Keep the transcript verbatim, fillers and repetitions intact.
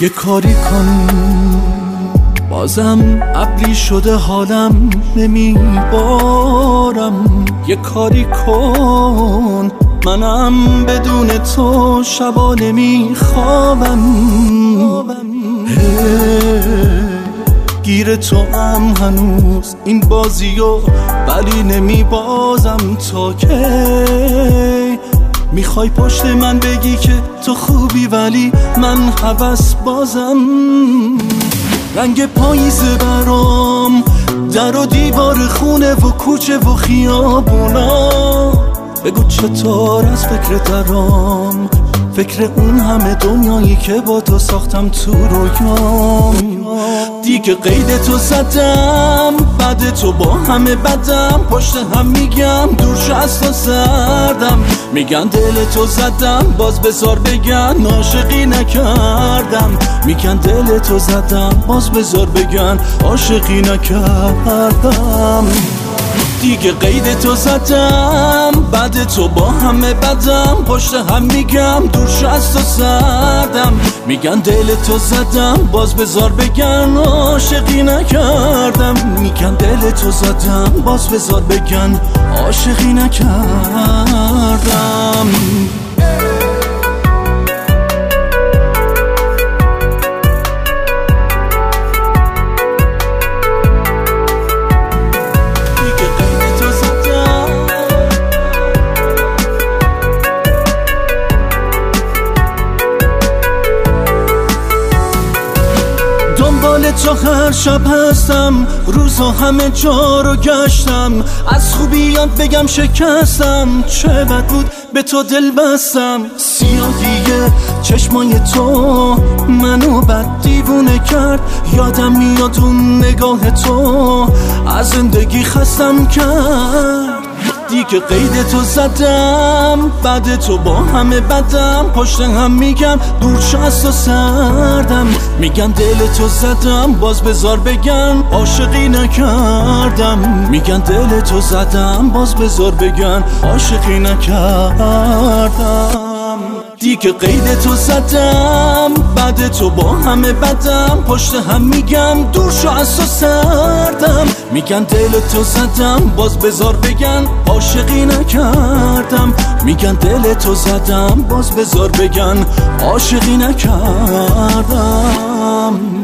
یه کاری کن بازم ابری شده حالم نمیبارم. یه کاری کن منم بدون تو شبا نمیخوابم. گیر تو هم هنوز این بازیو ولی نمیبازم. تا کی میخوای پشت من بگی که تو خوبی ولی من هوس بازم. رنگ پاییزه برام در و دیوار خونه و کوچه و خیابونا. بگو چطور از فکر درام، فکر اون همه دنیایی که با تو ساختم تو رویام. دیگه قید تو زدم بعد تو با همه بدم. پشت هم میگم دور شو از تو سردم. میگن دل تو زدم باز بذار بگن عاشقی نکردم. میگن دل تو زدم باز بذار بگن عاشقی نکردم. دیگه قید تو زدم بعد تو با همه بدم. پشت هم میگم دور شو از تو سردم. میگن دل تو زدم باز بذار بگن عاشقی نکردم. میگن دل تو زدم باز بذار بگن عاشقی نکردم. دنبال تو هر شب هستم، روزا همه جا رو گشتم. از خوبیات بگم شکستم، چه بد بود به تو دل بستم. سیاهی چشمای تو منو بد دیوونه کرد. یادم میاد اون نگاه تو از زندگی خستم کرد. دیگه قید تو زدم بعد تو با همه بدم. پشت هم میگم دور شو از تو سردم. میگن دل تو زدم باز بذار بگن عاشقی نکردم. میگن دل تو زدم باز بذار بگن عاشقی نکردم. دیگه قید تو زدم بعد تو با همه بدم. پشت هم میگم دور شو از تو سردم. میگن دل تو زدم باز بذار بگن عاشقی نکردم. میگن دل تو زدم باز بذار بگن عاشقی نکردم.